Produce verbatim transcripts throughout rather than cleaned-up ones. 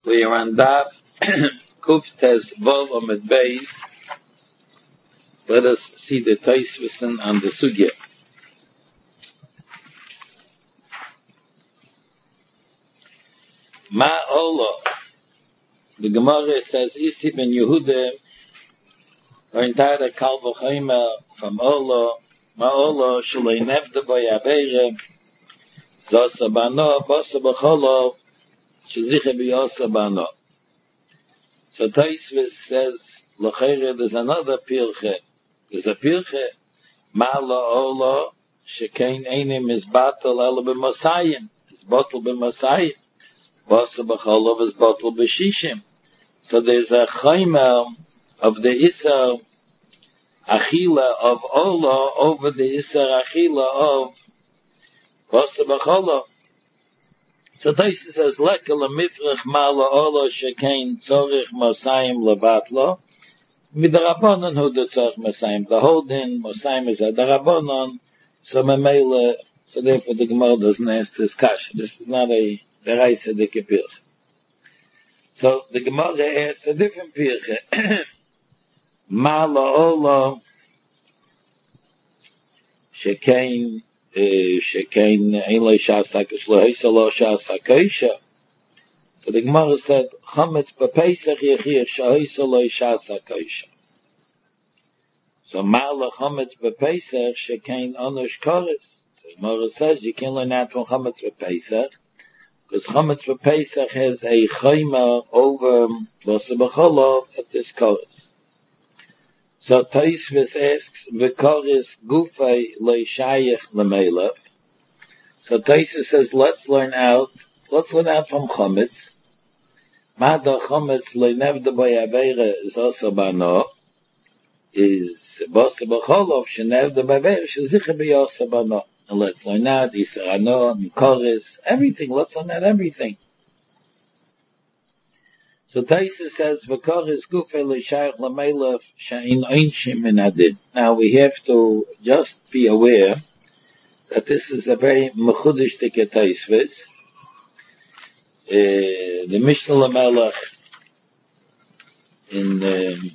We are on Daf Kuf Tes Vov Amid Beis. Let us see the Tosfos on the Sugya. Ma Olo. The Gemara says, Isi ben Yehuda, or entire Kal V'Chomer from Olo, Ma Olo, Shalei Nevda Boyabere, Zosa Bano, Bosa B'Cholo, Shazicha B'Yosa Bano. So Tosfos says, L'Cheire, there's another Pirche. There's a Pirche, Ma Lo Olo, Shekein Einim is Batal Ela B'Mosayim. It's Batal B'Mosayim. Bosa B'Cholo is Batal B'Shishim. So there's a Chomer of the Isser Achila of Olo over the Isser Achila of Bosa B'Cholo. So Tosfos says, Leka lemifrach ma la'olo shekein tzorich mosayim levatlo. Midarabonon hu de tzorich mosayim. The whole din mosayim is a darabonon. So memele, so therefore the Gemara doesn't ask this kasha. This is not a deraisa de kepirche. So the Gemara asked a different pirche. Ma la'olo shekein Shekein ein lo shas hakosh lo heisa lo shas hakosha. So the Gemara said, Chametz b'Pesach yechir sheheisa lo shas hakosha. So ma'ala Chametz b'Pesach shekein onush koris. The Gemara says you can't learn out from Chametz b'Pesach because Chametz b'Pesach has a chayma over Bosa B'Cholo at this koris. So Tosfos asks, V'koris gufay leishayich lemelech. So Tosfos says, let's learn out, let's learn out from Chametz. Mada Chametz leinevda b'Yaveira is also bano, is Bosa B'Cholo shenevda b'Yaveira shezicha b'Yosa bano. And let's learn out Yisar Ano, Mikoris, everything. Let's learn out everything. So Tosfos says, "V'koris gufay leishayich lemelech she'ein einshim min hadin." Now we have to just be aware that this is a very mechudish dike Tosfos. Uh, the Mishnah Lamelech in um,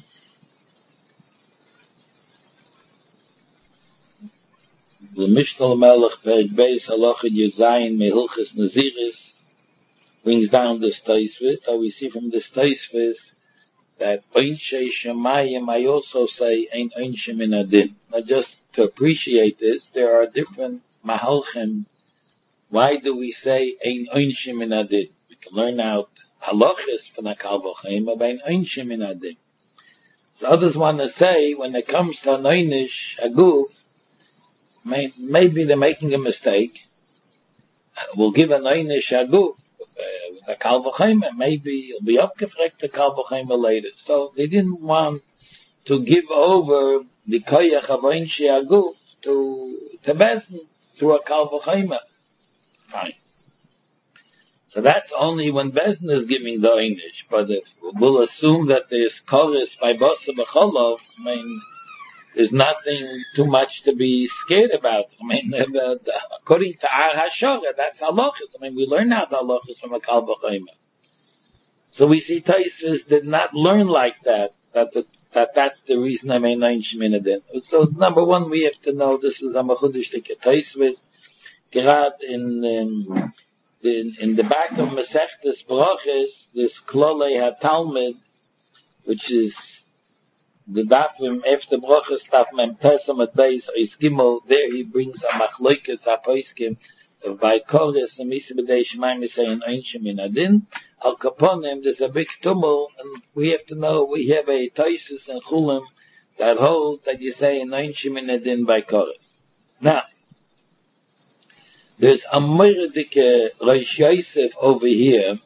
the Mishnah Lamelech Perek Beis Halacha Yud Zayin Mehilchos Naziris brings down this Tosfos. So we see from this Tosfos that Einshe Shemayim, I also say, ain't Einshe min hadin. Now just to appreciate this, there are different Mahalchim. Why do we say ain't Einshe min hadin? We can learn out halachas from the Kal V'Chomer, but ain't Einshe min hadin. So others want to say, when it comes to an Einish Aguf, may, maybe they're making a mistake. We'll give an Einish Aguf. Uh, with a Kal V'Chomer, maybe it'll be upgefrekt the Kal V'Chomer later. So they didn't want to give over the koyach of Einshe Aguf to to Bezdin through a Kal V'Chomer. Fine. So that's only when Bezdin is giving the Einish. But if we'll assume that there's koris by Bosa B'Cholo, I mean, there's nothing too much to be scared about. I mean, uh, the, according to our Hashogah, that's halachas. I mean, we learn out halachas from a Kal V'Chomer. So we see Tosfos did not learn like that, that the, that that's the reason I mean Einshe min hadin. So number one, we have to know this is a mechudish dike Tosfos. Gerad in, um, in, in the back of Masechtas Brachos, this Klolei HaTalmud, which is the dafim after brachas daf mem tesam at beis is gimel. There he brings a machlokes hapoiskim of by koris and misa b'dei shemaim saying Einshe min hadin al kaponim. There's a big tumult, and we have to know we have a Tosfos and Chulim that hold that you say Einshe min hadin by koris. Now there's a Mordecai Rosh Yosef over here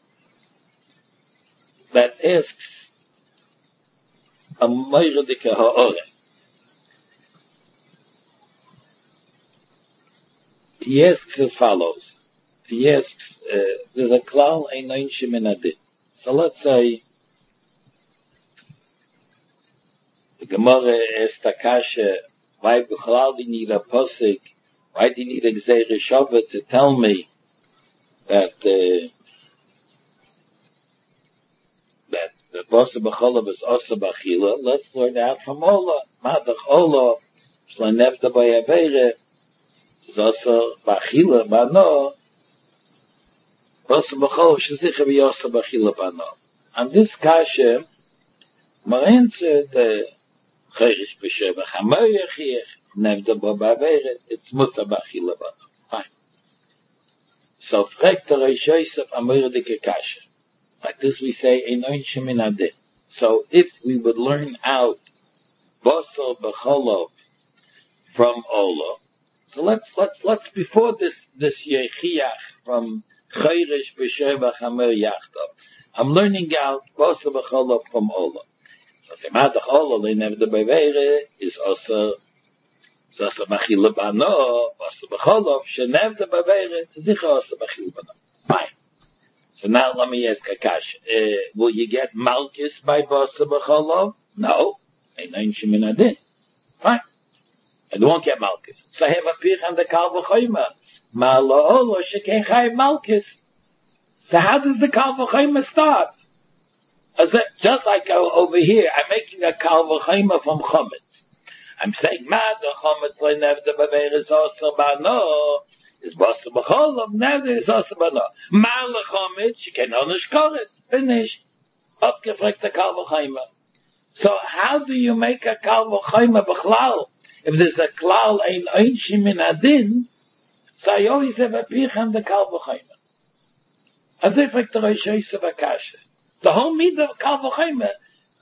that asks a Mordecai ha'ore. He asks as follows. He asks, uh, there's a klal ein Einshe min hadin. So let's say the Gemara asks Takasha, why b'chalal do you need a posik? Why do you need a Gzeira Shavah to tell me that uh, Basa b'cholav is asa b'achila. Let's learn out from Ola. Madach Ola, shlanevda b'yavere, is asa b'achila b'ano. Basa b'cholav shezicha b'yasa b'achila b'ano. And this kasha, my answer, the Cherish b'sheva chamoyachich, nevda b'yavere, it's muta b'achila b'ano. Fine. So, fragt der Reish Yosef amoridike kasha. Like this we say, Einoin shemin adin. So if we would learn out Basar b'cholov from Ola, so let's, let's, let's, before this, this Yechiach from Chayrish b'sheva chamer yachtav, I'm learning out Basar b'cholov from Ola. So Semadach Ola, le'nevda b'yavere, is also, is also b'achila b'ano, Basar b'cholov, she'nevda b'yavere, zicha also b'achila b'ano. Fine. So now let me ask Akash, uh, will you get Malchus by Basa B'cholov? No. Einoin shemin adin. Fine. I won't get Malchus. So I have a pich on the Kal V'choyma. Ma'alo shekei chayiv Malchus. So how does the Kal V'choyma start? As it, just like over here, I'm making a Kal V'choyma from Chometz. I'm saying, Ma the Chometz le'nevda b'veres osa b'ano. Is Basa b'cholov, now there is also b'ano. Ma'al l'chomet, she can onish chorus. Finished. Upgefrekt a kal v'chayma. So how do you make a kal v'chayma b'chlal? If there's a klal ein einshim min adin, so I always have a pich on the kal v'chayma. As if like the Reish Yosef Akasha. The whole midah of kal v'chayma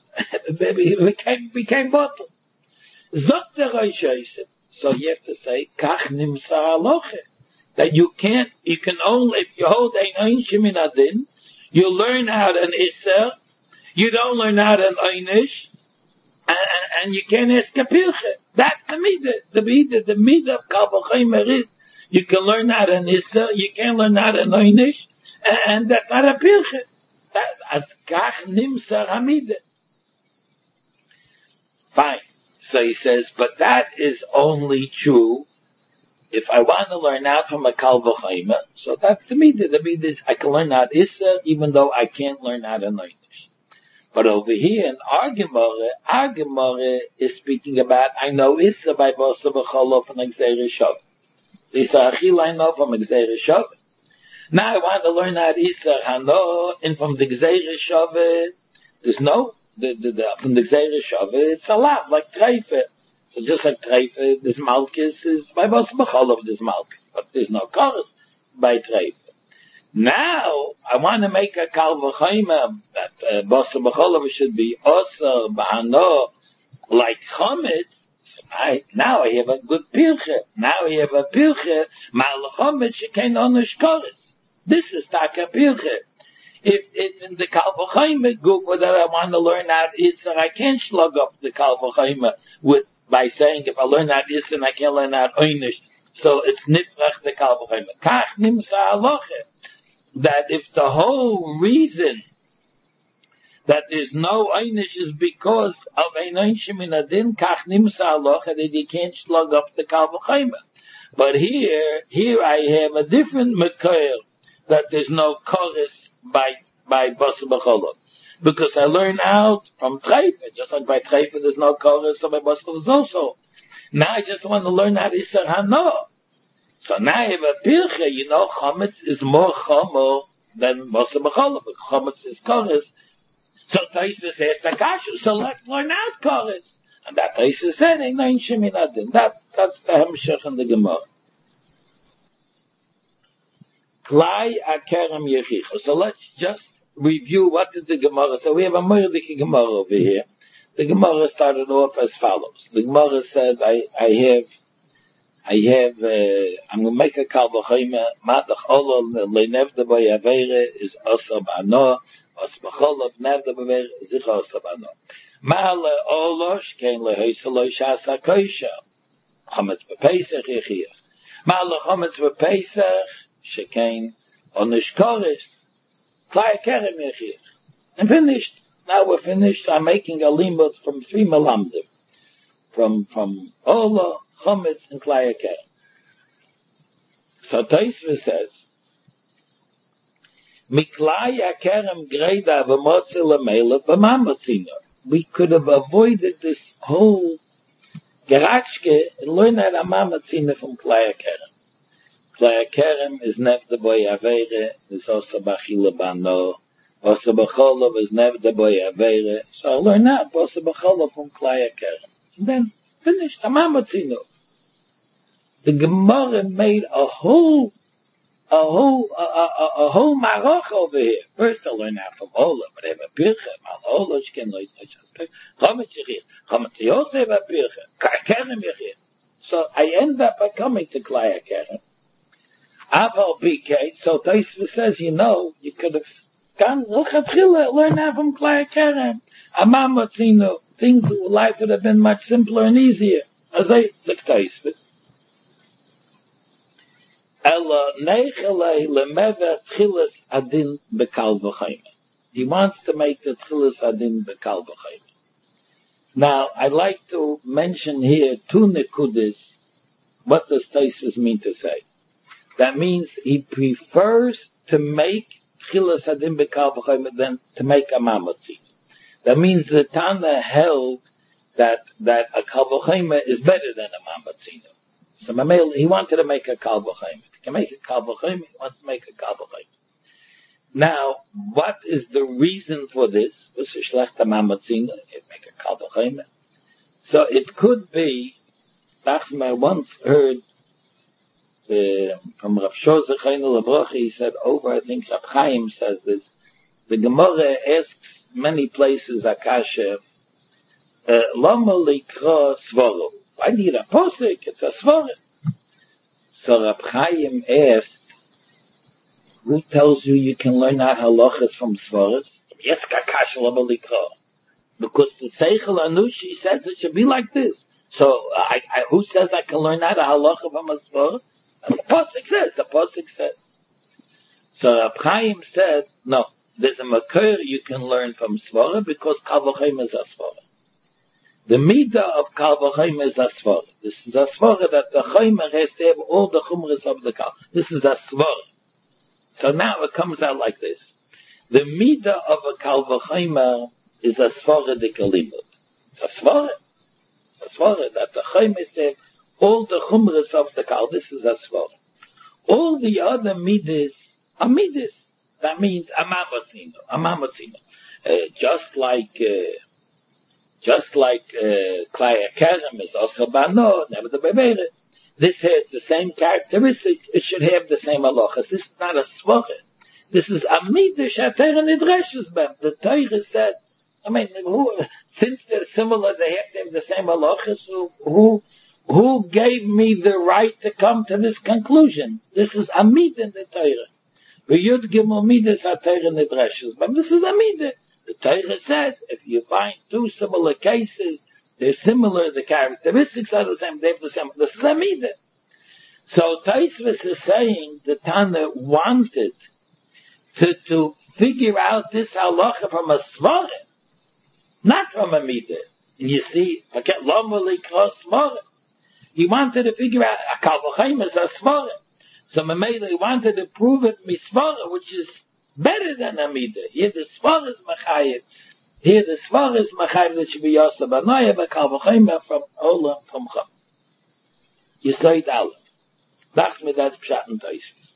became, became bottled. Zok the Reish Yosef. So you have to say, kach nimsa aloche. That you can't, you can only, if you hold ein einshim min adin, you learn out an isser, you don't learn out an einish, and, and, and you can't ask a pilche. That's the midah. The midah, the midah of kal v'chayma is, you can learn out an isser, you can't learn out an einish, and, and that's not a pilche. That's kach nimsa hamidah. Fine. So he says, but that is only true if I want to learn out from a kal v'chayma. So that's the midah. The midah is I can learn out issa even though I can't learn out an einish. But over here in our Gemara, our Gemara is speaking about I know issa by Basa b'cholov from Gzeira Shavah. Issa achil I know from Gzeira Shavah. Now I want to learn out issa hano, and from the Gzeira Shavah, there's no The, the, the, from the Gzeira Shavah, it's a lot, like Treife. So just like Treife, this Malchus is by Basa b'cholov, this Malchus. But there's no chorus by Treife. Now, I want to make a kal v'chayma that uh, Basa b'cholov should be Osar, Ba'ano, like Chometz. So I, now I have a good pilche. Now I have a pilche, Ma'al Chometz, she can't onish chorus. This is Taka pilche. If it's in the kal v'chayma group that I want to learn out Isser, I can't slug up the kal v'chayma with by saying if I learn out Isser, I can't learn out Einish. So it's nifrach the kal v'chayma. Kach nimsa aloche. That if the whole reason that there's no Einish is because of ein einshim min adin, kach nimsa aloche, that you can't slug up the kal v'chayma. But here, here I have a different mekayel that there's no chorus by, by Basa b'cholov. Because I learn out from Treife, just like by Treife there's no chorus, so by Basa is also. Now I just want to learn how to Isser Hano. So now I have a pilche, you know, Chometz is more chomo than Basa b'cholov. Chometz is chorus. So Taisa says Takashu, so let's learn out chorus. And that Taisa said, Einoin shemin adin. That, that's the Hemshech in the Gemara. Klai Akerem Yechicha. So let's just review what did the Gemara say. We have a Mordecai Gemara over here. The Gemara started off as follows. The Gemara said, I, I have, I have, uh, I'm going to make a kal v'chayma, matach olol le'nevda b'yavere is osa b'ano, os b'cholov nevda b'yavere zicha osa b'ano. Ma'ale olosh kein le'hoisaloi shasa koisha. Chometz b'peisach yechiach. Ma'ale chometz b'peisach, Shekain onish chorus, Klai Akerem Yechiach. And finished. Now we're finished. I'm making a limud from three melamdim. From, from Ola, Chometz, and Klai Akerem. So Tosfos says, Miklaya kerem greda v'motzil amela v'mamatzina. We could have avoided this whole Geratschke and learn that Amamatzina from Klaya Kerem. Klaya Kerem is nev the boy Avere, is also Bachila Bano, also Bacholov is nev the boy Avere. So I learn that, also Bacholov from Klaya Kerem. And then finished Amamatzina. The Gemara made a whole, a whole, a, a, a, a whole marach over here. First I learn that from Ola, but I have a pircha, mal Ola, she can learn such a pircha. Chomet Shechir, Chomet Yosef a pircha, Kerem Yechir. So I end up by coming to Klaya Kerem. Aval B K, so Taisva says, you know, you could have gone, learn that from Klaya Kerem. Amamatzino, things, life would have been much simpler and easier. As I, the Taisva. Ella nechelei lemeva tchilas adin bekal v'chayim. He wants to make the tchilas adin bekal v'chayim. Now, I'd like to mention here two nekudis. What does Taisvus mean to say? That means he prefers to make tchilas adin bekal v'chayim than to make a mamatzi. That means the Tana held that that a kal v'chayim is better than a mamatzi. So Mamel, he wanted to make a kal v'chayim. He can make a kal v'chayim, he wants to make a kal v'chayim. Now, what is the reason for this? Was a shlechte mamatzina, he'd make a kal v'chayim. So it could be, I once heard uh, from Rav Shor Zechaynu Lebrochi, he said over, I think Rav Chaim says this, the Gemara asks many places, Akasha, Lama likra svoro. I need a posik, it's a svara. So Rab Chaim asked, who tells you you can learn out halachas from svaras? Yes, kakash l'malikra. Because the Seichel Anushi says it should be like this. So, I, I, who says I can learn out a halacha from a svara? And the posik says, the posik says. So Rab Chaim said, no, there's a makor you can learn from svara because kal v'chayim is a svara. The midah of kal v'chayim is a svara. This is a svara that the chaymer has to have all the chumras of the kal. This is a svara. So now it comes out like this. The midah of a kal v'chayim is a svara de kalimut. It's a svara. It's a svara that the chaymer has to have all the chumras of the kal. This is a svara. All the other midas are midas. That means amamatzino. Amamatzino. Uh, just like... Uh, Just like Klaya Kerem is also Bano, never the Bebere. This has the same characteristic. It should have the same halachas. This is not a svara. This is a midrash HaTorah nidreshes bem. The Torah said, I mean, who, since they're similar, they have to have the same halachas. Who, who, who gave me the right to come to this conclusion? This is a midah in the Torah. V'yud gimel midas HaTorah nidreshes bem. This is a midah. The Torah says, if you find two similar cases, they're similar, the characteristics are the same, they have the same, this is a midah. So Taisvus is saying the Tana wanted to, to figure out this halacha from a svara, not from a midah. And you see, forget lomali cross svara. He wanted to figure out, a kal v'chayim is a svara. So Mamela, he wanted to prove it misvara, which is better than a midah. Here the svara is machayim. Here the svara is machayim that should be yasa banaya, but kal v'chayim from olam from cham. Yisoid aleph. That's me that's pshat and taishvis.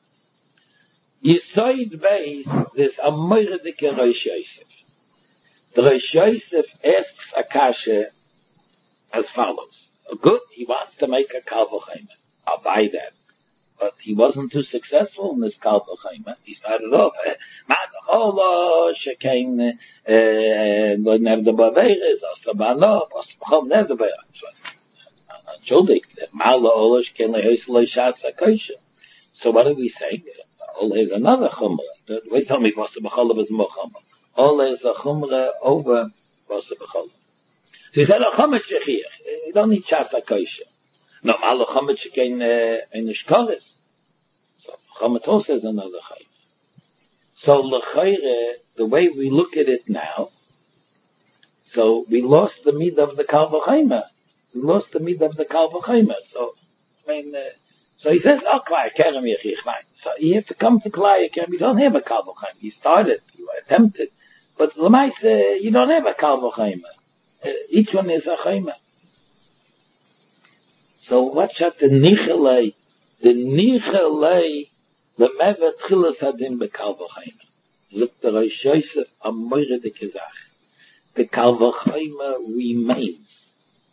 Yisoid beis, there's a moiradike Rosh Yosef. The Rosh Yosef asks Akasha as follows. Good, he wants to make a kal v'chayim. I'll buy that. But he wasn't too successful in this kal v'chayim. He started off, Ma'acholo, Shekain, never the Baveres, Osabano, Osabachom, never the Baveres. Schuldig, Ma'ala Ola, Shekain, Lehoislo, Shasa, Kosha. So what do we say? Ola is another chumrah. Wait, tell me, Osabacholo is more chumrah. Ola is a chumrah over Osabacholo. So he said, a chumrah shechir. You don't need Shasa, Kosha. No, Ma'ala chumrah Shekain, in the Shkoris. So chumrah also is another chayv. So l'chayre, the way we look at it now, so we lost the midah of the kal v'chayim. We lost the midah of the kal v'chayim. So, I mean, uh, So he says, oh, Klai Kerem Yechich, fine. So you have to come to Klai Kerem. You don't have a Kal V'chaim. You started, you attempted, but L'maisa, you don't have a Kal V'chaim. Uh, each one is a Chaima. So what's that the Nichelei? The Nichelei, the Mevet Chilas Hadin B'Kal V'chaim. Look, the Rosh Yosef, a Moire de Kezach. The Kal V'chaim remains.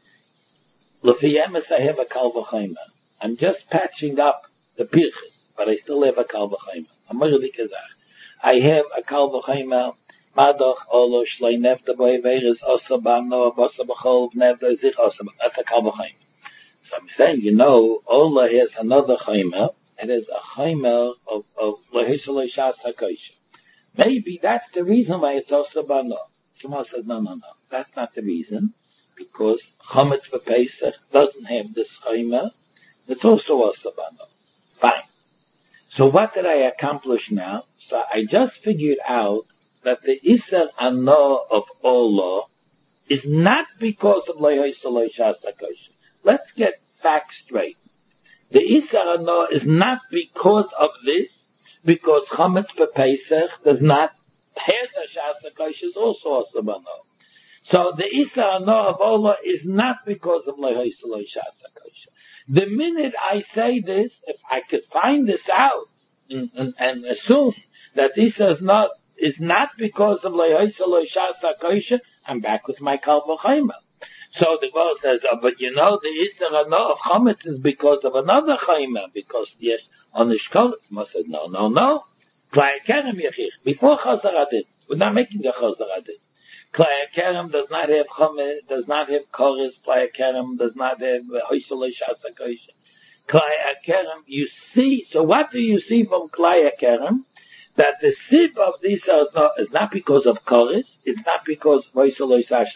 L'fiyemes, I have a Kal V'chaim. I'm just patching up the pirchis, but I still have a Kal V'chaim. A Moire de Kezach. I have a Kal V'chaim. Madoch Olo Shlei Nefta Boy Veris Osa Bano Bosa B'Chol Nefta Zich Osa. That's a Kal V'chaim. So I'm saying, you know, Ola has another Chaimer. It is a Chaimer of of Lehishalei Shas HaKosher. Maybe that's the reason why it's Osa Bano. Someone said, no, no, no. That's not the reason. Because Chometz B'Pesach doesn't have this Chaimer. It's also Osa Bano. Fine. So what did I accomplish now? So I just figured out that the Isser Ano of Ola is not because of Lehishalei Shas HaKosher. Let's get facts straight. The Isser Ano is not because of this, because Chometz B'Pesach does not have a Shas HaKosher, is also Osa Bano. So the Isser Ano of Ola is not because of Lehishalei Shas HaKosher. The minute I say this, if I could find this out and, and, and assume that Isser Ano is not because of Lehishalei Shas HaKosher, I'm back with my Kal V'chaim. So the Gemara says, oh, but you know, the Isser Ano of Chometz is because of another Chayma, because yes, on the Shkoretz. Must said, no, no, no. Klai Kerem Yechich, before Chazar Adin, we're not making a Chazar Adin. Klai Kerem does not have Chometz, does not have Chorus. Klai Kerem does not have Lehishalei Shas HaKosher. Klai Kerem, you see, so what do you see from Klai Kerem? That the sib of this is not, is not because of chorus, it's not because Lehishalei Shas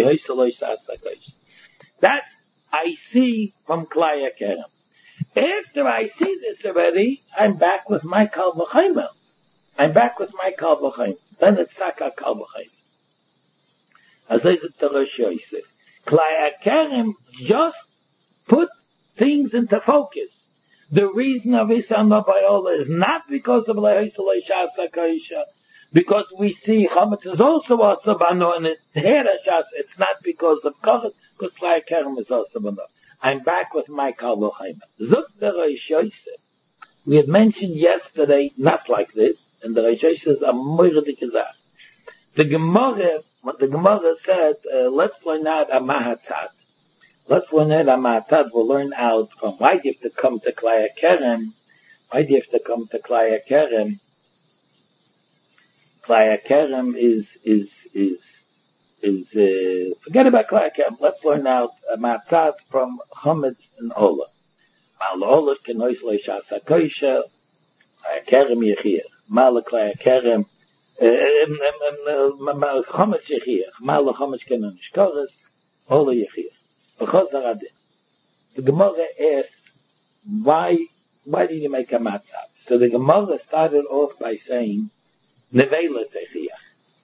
HaKosher. That I see from Klai Kerem. After I see this already, I'm back with my Kal V'chaim. I'm back with my Kal V'chaim. Then it's not a Kal V'chaim. As I said to Rosh Yosef, Klai Kerem just put things into focus. The reason of Isser Ano B'Ola is not because of Lehishalei Shas HaKosher, because we see Chometz is also Osa Bano, and it's here Shas. It's not because of Koretz, because Klai Kerem is Osa Bano. I'm back with my Kal V'chaim. Zuk the Rosh Yosef. We had mentioned yesterday, not like this, and the Rosh Yosef is a Moire de Kezach. The Gemara, what the Gemara said, uh, let's learn out a Mahatzad. Let's learn out a Mahatzad. We'll learn out from why do you have to come to Klai Kerem? Why do you have to come to Klai Kerem? Klai Kerem is, is, is, is, uh, forget about Klai Kerem. Let's learn out a Mahatzad from Chometz and Ola. Mal Ola kenois leishas HaKosher, Klai Kerem Yechir. Mal Klai Kerem, Chometz Yechir. Mal Chometz kenois Koretz, Ola Yechir. The Gemara asked, why, why did you make a matzah? So the Gemara started off by saying, Nevela Techiach.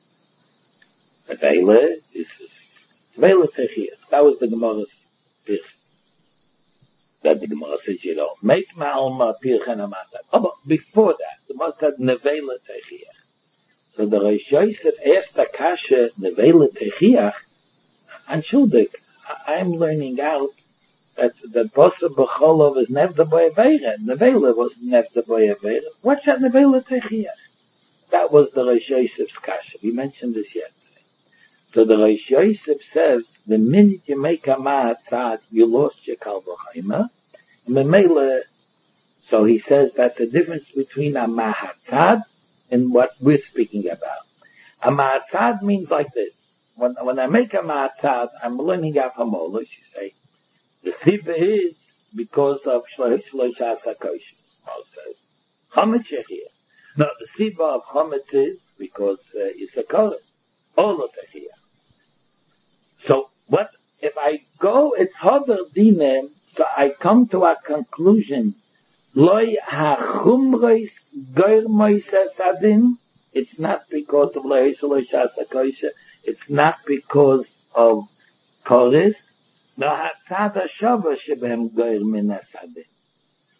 Nevela is, Nevela Techiach. That was the Gemara's pirch. That the Gemara says, you know, make ma'alma pirch and a matzah. Oh, but before that, the Gemara said, Nevela Techiach. So the Rosh Yosef asked the Kasha, Nevela Techiach, and Shuldik. I'm learning out that the Bosa B'Cholov is Nevda Boy Aveira. Nevela was Nevda Boy Aveira. What's that Nevela Techiach? That was the Rosh Yosef's kasha. We mentioned this yesterday. So the Rosh Yosef says, the minute you make a ma'atzad, you lost your Kal V'chaim. Memela, so he says that the difference between a ma'atzad and what we're speaking about. A ma'atzad means like this. When, when I make a ma'atzad, I'm learning out from Ola. You say, the sibah is because of Lehishalei Shas HaKosher. Paul says, Chometz Yechir. No, the sibah of Chometz is because uh, it's a Koretz. Ola Techiyah. So, what, if I go, it's Hoder Dinem, so I come to a conclusion, Loi HaChumreis Goyrmois Esadin, it's not because of Lehishalei Shas HaKosher, it's not because of Koretz, no Hatzad HaShava Shebehem Goyr Min Esadin.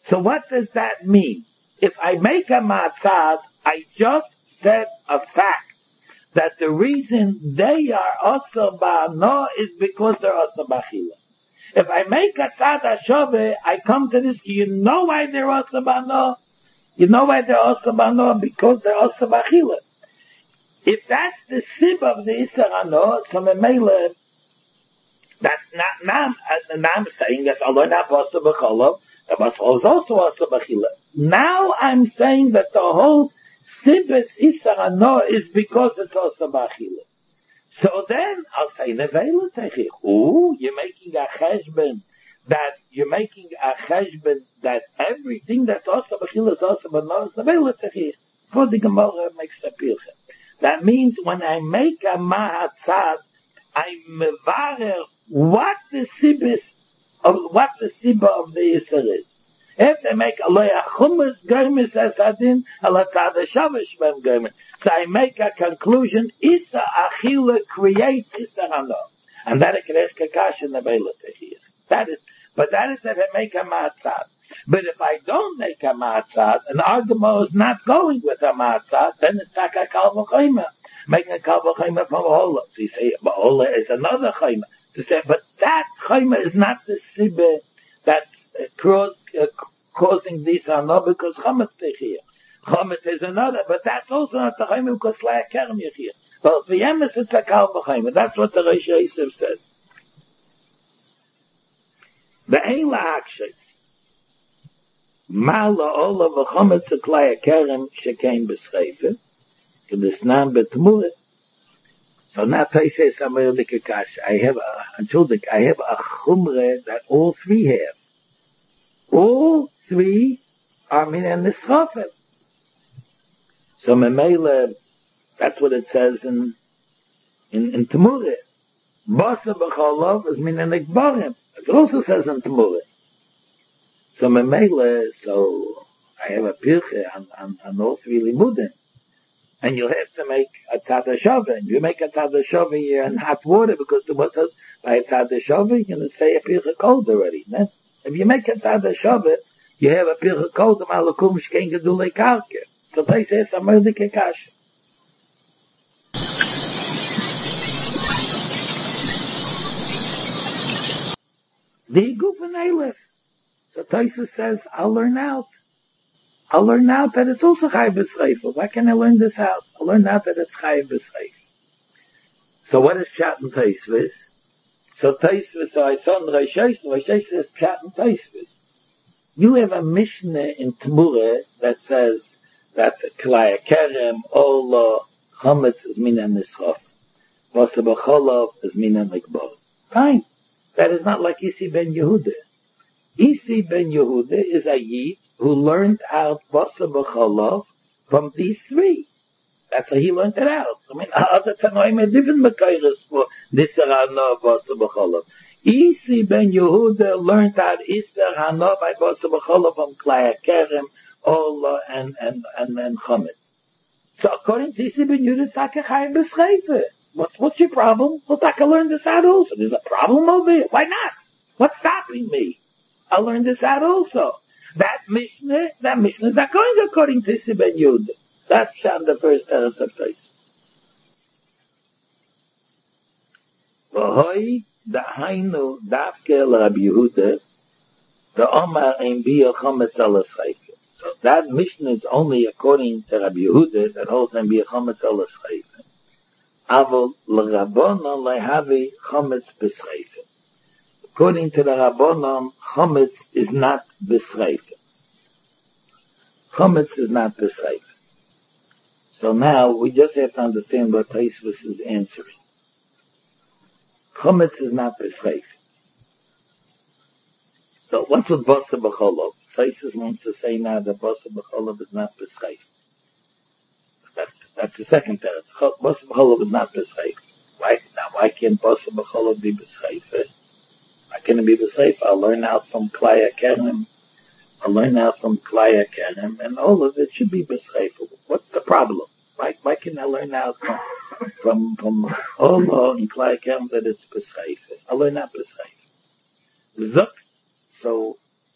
So what does that mean? If I make a matzad, I just said a fact that the reason they are also ba'ano is because they're also ba'chila. If I make a tzad hashove, I come to this, you know why they're also ba'ano? You know why they're also ba'ano? Because they're also ba'chila. If that's the sib of the Isser Ano, so Memele, that now, now, now I'm saying that Allah not Basa B'Cholov, the Basa is also Basa B'Chila. Now I'm saying that the whole sibes Isser Ano is because it's also B'Chila. So then I'll say Nevela Techich. Ooh, you're making a cheshbon that you're making a cheshbon that everything that's also B'Chila is also B'No is Nevela Techich. For the Gemara makes the pilchem. That means when I make a mahatzad, I mevarer what the sibis of what the sibba of the Yisr is. If they make a loya chumas germis esadin, a latzad shavish ben germis. So I make a conclusion, Isa achila creates Isa hano. And that it creates kakash in the Beilatechiyah. That is, but that is if I make a matzad. But if I don't make a matzad, and Argamo is not going with a matzad, then it's like a kal v'chayma. Making a kal v'chayma from a hola. So you say, but hola is another chayma. So you say, but that chayma is not the sibbe that's uh, cro- uh, causing this ano because chametz techiyah. Chametz is another, but that's also not the chayma because la'akerem yechiyah. Well, for Yemes it's a kal v'chayma. That's what the Reish Yosef says. The ein la'akshes. Mala ola v'chometz uklaya kerem shekein b'schreife, k'desnam betmuret. So now I say somewhere like a kash. I have a, until I have a chumre that all three have. All three are min and nischafet. So memele, that's what it says in, in, in Temuret. Basa b'cholov is min and nikbarim. It also says in Temuret. So memele, so I have a pirche on, on, on all three limudim. And you'll have to make a tzad hashava. And you make a tzad hashava here in hot water because the Bible says by a tzad hashava you're going to say a pirche cold already. No? If you make a tzad hashava, you have a pirche cold of malakum shkein gedulei karke. So they say it's a merdike kasha. The goof and Aleph. So Taisa says, I'll learn out. I'll learn out that it's also Chai B'Schreifa. Why can I learn this out? I'll learn out that it's Chai B'Schreifa. So what is Pshat and Taisvis? So Taisvis, so I saw in Reish Yosef, Reish Yosef says Pshat and Taisvis. You have a Mishnah in Temurah that says that Klaya Kerem, Ola, Chametz is Mina Nischaf. Vasa B'Cholov is Mina Nikbar. Fine. That is not like Isi ben Yehuda. Isi ben Yehuda is a Yid who learned out Vasa B'Cholov from these three. That's how he learned it out. I mean, other Tanoim are different Mekayres for Nisar Hano Vasa B'Cholov. Isi ben Yehuda learned out Isar Hano by Vasa B'Cholov from Klaya Kerem, Ola, and, and, and, and Chametz. So according to Isi ben Yehuda, Taka Chayim B'Schreife. What's, what's your problem? Well, Taka learned this out also. There's a problem over here. Why not? What's stopping me? I learned this out also. That Mishnah, that Mishnah is not going according to Isi ben Yehuda. That's on the first teretz of Taisvis. V'hoi da'hainu dafke l'Rabbi Yehuda the Omar ein biyah chometz ala schreife. So that Mishnah is only according to Rabbi Yehuda that holds ein biyah chometz ala schreife. Avol l'Rabbanon lehavi chometz b'schreife. According to the Rabbanon, chometz is not b'schreife. Chometz is not b'schreife. So now we just have to understand what Taisvis is answering. Chometz is not b'schreife. So what's with Basa B'Cholov? Taisvis wants to say now that Basa B'Cholov is not b'schreife. That's, that's the second teretz. Basa B'Cholov is not b'schreife. Why, now why can't Basa B'Cholov be b'schreife? Why can't it be b'schreife? I'll learn out from Klaya Kerem. I'll learn out from Klaya Kerem, and all of it should be b'schreife. What's the problem? Why, why can I learn out from, from, from Ola and Klaya Kerem that it's b'schreife? I'll learn out b'schreife. Zuk. So,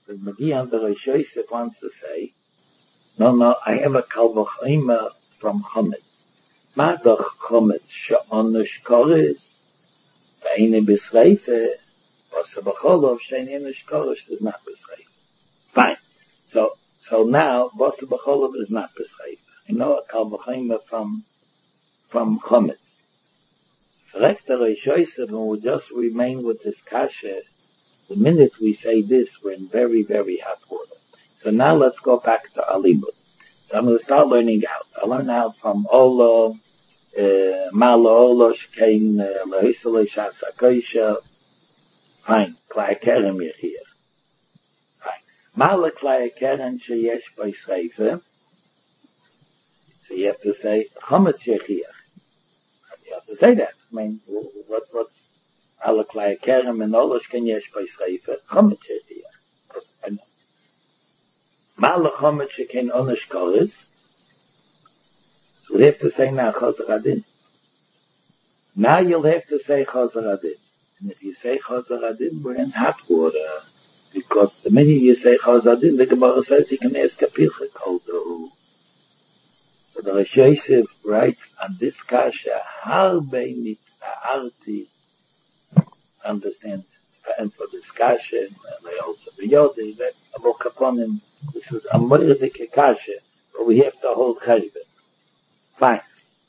the Magian the Rosh Yosef wants to say, no, no, I have a kalvachima from Chometz. Madach Chometz she'onush koris, ve'ene b'sreife, v'asa b'cholov she'ene onush koris is not b'sreife. Fine. So, so now, v'asa b'cholov is not b'sreife. I know a kalvachima from, from Chometz. Rector Rosh Yosef, and we'll just remain with this kasha. The minute we say this, we're in very, very hot water. So now let's go back to Alibut. So I'm going to start learning out. I learn out from Ola, Mala Ola, Shkein, Lehisale, Shas HaKosha. Fine. Klai Kerem Yechir. Fine. Mala Klai Kerem Sheyesh By Sreife. So you have to say, Chometz Yechir. You have to say that. I mean, what, what's Ala Klai Kerem and Ola Shkein Yesh By Sreife? Chometz Yechir. Mala Chometz Shekein Onush Koris. So we have to say now Chazar Adin. Now you'll have to say Chazar Adin. And if you say Chazar Adin, we're in hot water. Because the minute you say Chazar Adin, the Gemara says you can ask a Pilcha Koldo. So the Rosh Yosef writes on this kasha, Harbe Mitza'arti, understand, and for this kasha, and they also be Yodi, that Avok upon him, this is a Moirdike kasha, but we have to hold Chayveh. Fine.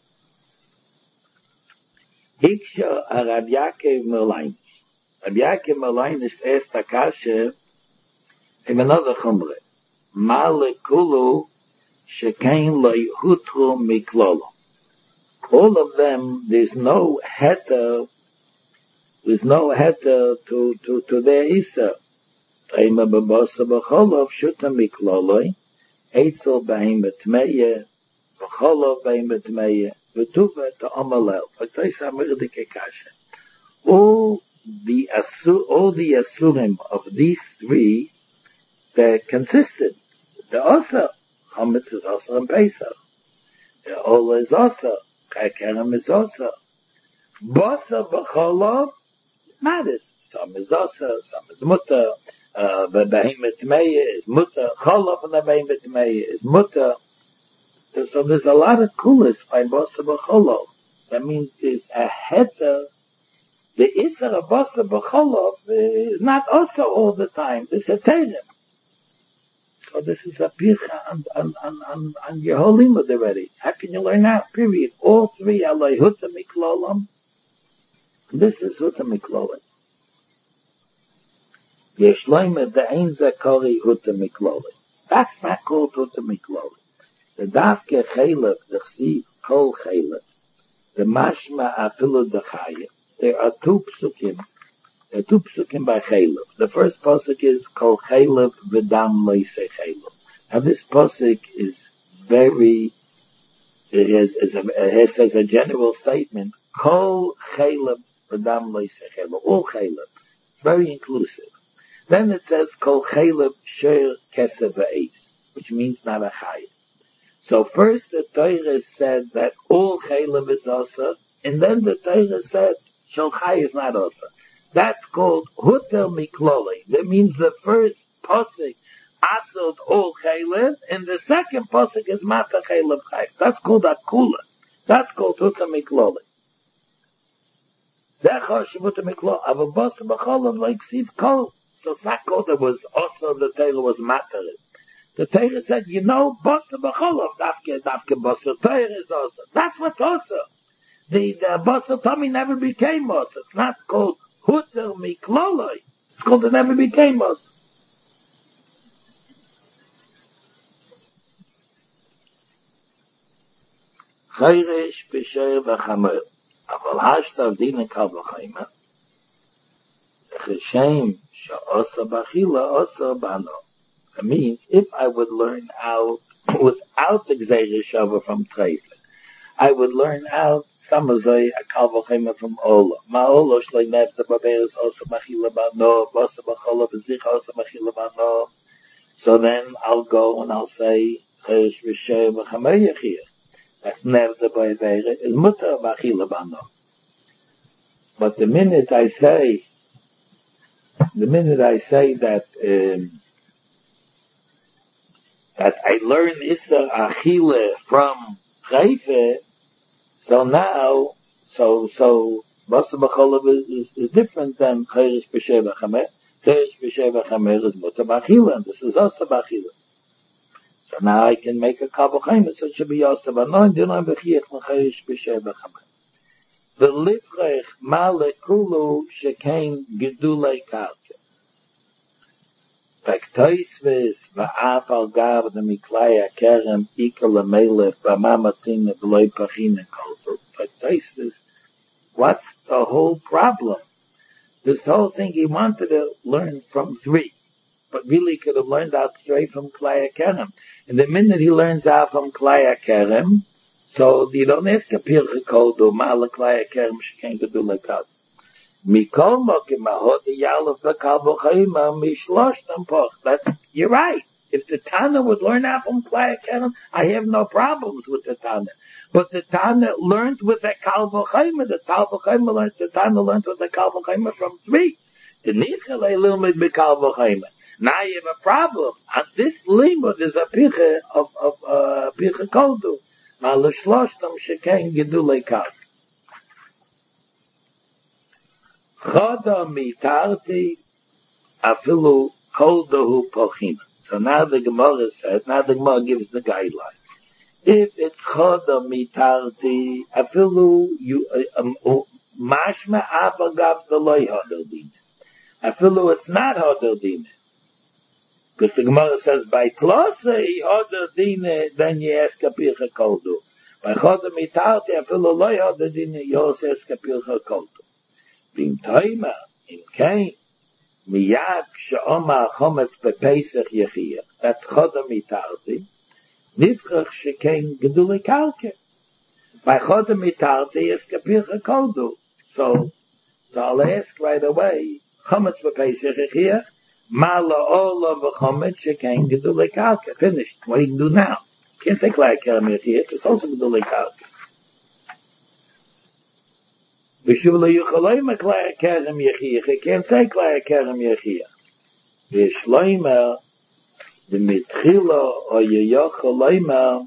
Hiksha a Rabbi Yaakov Merlein. Rabbi Yaakov Merlein is the erste kasha in another chumre. Male kulu shekein lo yhutru miklolo. All of them, there's no heter, there's no heter to, to, to their isa. Taima b'bosa b'cholov shuta mikloloi, eitzel b'hem b'tmeya, b'cholov b'hem b'tmeya, v'tuva to amalel. V'toisa mirdike kasha. All the asur, all the asurim of these three, they're consistent. The osa, Chometz is osa and Pesach. The ola is osa, Kerem is osa. Bosa b'cholov matters. Some is osa, some is mutter. Uh, the behemoth meya is mutter. Cholov and the behemoth meya is mutter. So, so there's a lot of kulas by bosa b'cholov. That means there's a heter. The isser of bosa b'cholov is not also all the time. There's a terem. So this is a pircha on, on, on, on, on your whole limud already. How can you learn that? Period. All three are like huta miklolam. This is huta miklolam. Yeshloime the ein zakori huta miklolam. That's not called huta miklolam. The dafke chaylev, the chsiv, kol chaylev. The mashma afilu the chayim. There are two psukim. There are two psukim by chaylev. The first pasuk is kol chaylev v'dam leisei chaylev. Now this pasuk is very, it has, is a, it has as a general statement, kol chaylev v'dam leisei chaylev. All chaylev. It's very inclusive. Then it says kol chaylev sher kesef v'eis, which means not a chayim. So first the Torah said that all chaylev is asa, and then the Torah said shel chay is not asa. That's called huter mikloli. That means the first pasuk asod all chaylev, and the second pasuk is mata chaylev chay. That's called akula. That's called huter mikloli. Zechar shemuter mikloli. Ava basa b'cholav like siv kol. So it's not called it was also the Torah was matter. The Torah said, you know, basa b'cholav, dafke, dafke basa, Torah is also. That's what's also. The, the basa tummy never became also. It's not called huter mikloloi. It's called it never became also. Chayresh b'sher v'chamer. Aval hashtav dina kal v'chayma. Cheshem sha'osa b'chila osa b'ano. It means, if I would learn out without the Gzeira Shava from Treifel, I would learn out some of the Kal V'chema from Ola. Ma Ola shlei nefta b'beres osa b'chila b'ano, b'osa b'chola b'zich osa b'chila b'ano. So then I'll go and I'll say, Chesh v'sher v'chamer yechir. That's nefta b'beres, is mutter b'chila b'ano. But the minute I say, the minute I say that, um, that I learn Issa Achille from Chayfe, so now, so, so, Basa B'Cholav is, is, is different than Chayrish B'Sheva Chamer. Chayrish B'Sheva Chamer is Muta B'Achille, and this is Asa B'Achille. So now I can make a Kal V'Chayim, so it should be Asa B'Noin, Dinon B'Chiach Chayrish B'Sheva Chamer. The Lifrech Malekulu Shekain Gedulei Karka. Faktoisves va'af al gav the miklaya kerem ikal amelech v'mamatzin v'loi pachin kolto. Faktoisves, what's the whole problem? This whole thing he wanted to learn from three, but really could have learned out straight from klaya kerem. And the minute he learns out from klaya kerem, so you don't ask a pircha kolto ma'ala klaya kerem shekain gedulei karka. Mikol mokim mahot yalov b'kal v'chayim mishloshtam poch. That's, you're right. If the Tana would learn out from Klaya Kerem, I have no problems with the Tana. But the Tana learned with the Kal v'chayim. The Kal v'chayim learned, the Tana learned with the Kal v'chayim from three. The Nichalei limud b'kal v'chayim. Now you have a problem. On this limud is a piche of, of, uh, piche koldu. Al shloshtam shekain gedulei karka. Choda mitarti afilu koldahu pochina. So now the Gemara says, now the Gemara gives the guidelines. If it's choda mitarti afilu you mashma afagav v'loy hodel dine. Afilu it's not hodel dine. Because the Gemara says by klosa he hodel dine, then you ask a pircha koldu. By choda mitarti afilu loy hodel dine, you also ask a pircha koldu. Vim toima, in kain, miyad k'sha'oma chometz bepesach yechiyah. That's choda mitarti. Nifrach shekain gedulei karka. By choda mitarti is kapircha koldu. So, so I'll ask right away, chometz bepesach yechiyah, ma la'olam v'chometz shekain gedulei karka. Finished. What do you do now? Can't say klaya kerem yechiyah, it's also gedulei karka. V'shuvla yuchaloyma klaya kerem yechiyah. He can't say klaya kerem yechiyah. V'shloyma the mitchila or yochaloyma,